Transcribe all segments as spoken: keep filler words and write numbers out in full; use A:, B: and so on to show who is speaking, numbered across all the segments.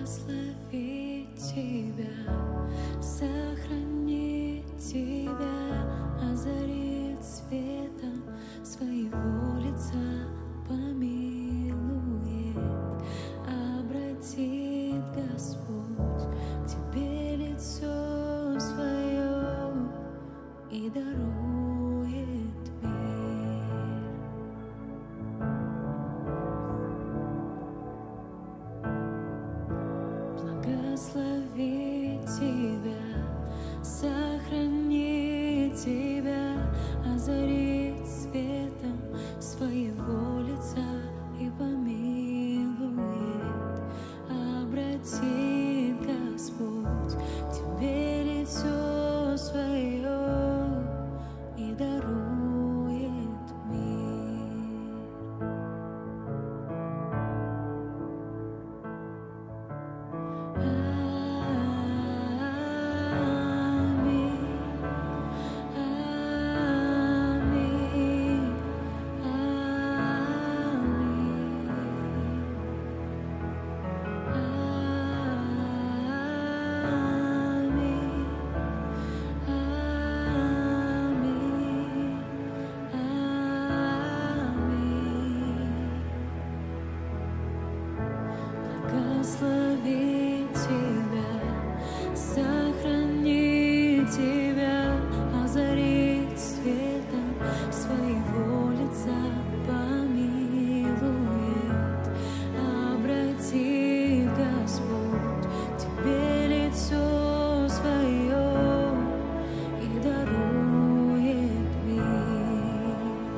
A: благословит тебя, сохранит тебя, озарит светом своего лица, помилует, обратит Господь к тебе лицо свое и дарует мир. Благословит тебя, сохранит тебя, озарит светом своего лица и помилует, обратит Господь к тебе лицо свое и дарует мир. Благословит тебя, сохранит тебя, озарит светом своего лица, помилует, обратит Господь к тебе лицо свое и дарует мир.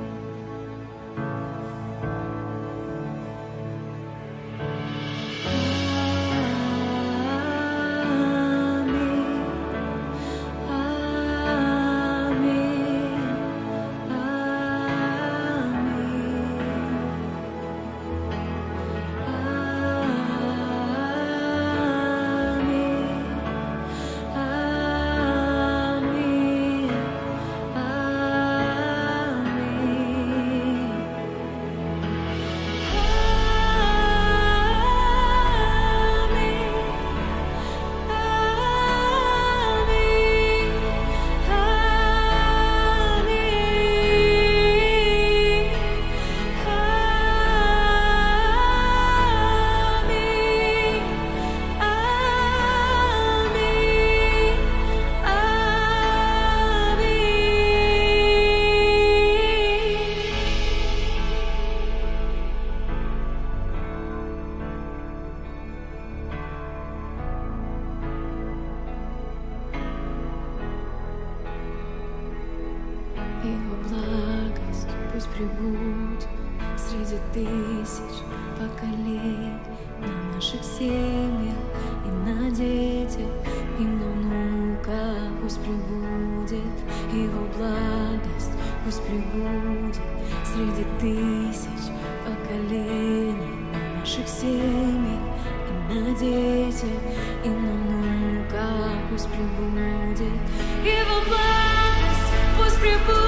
A: Его благость пусть пребудет среди тысяч поколений, на наших семьях и на детях, и на внуках пусть пребудет. Его благость пусть пребудет среди тысяч поколений, на наших семьях и на детях, и на внуках пусть пребудет. Его благость пусть пребудет.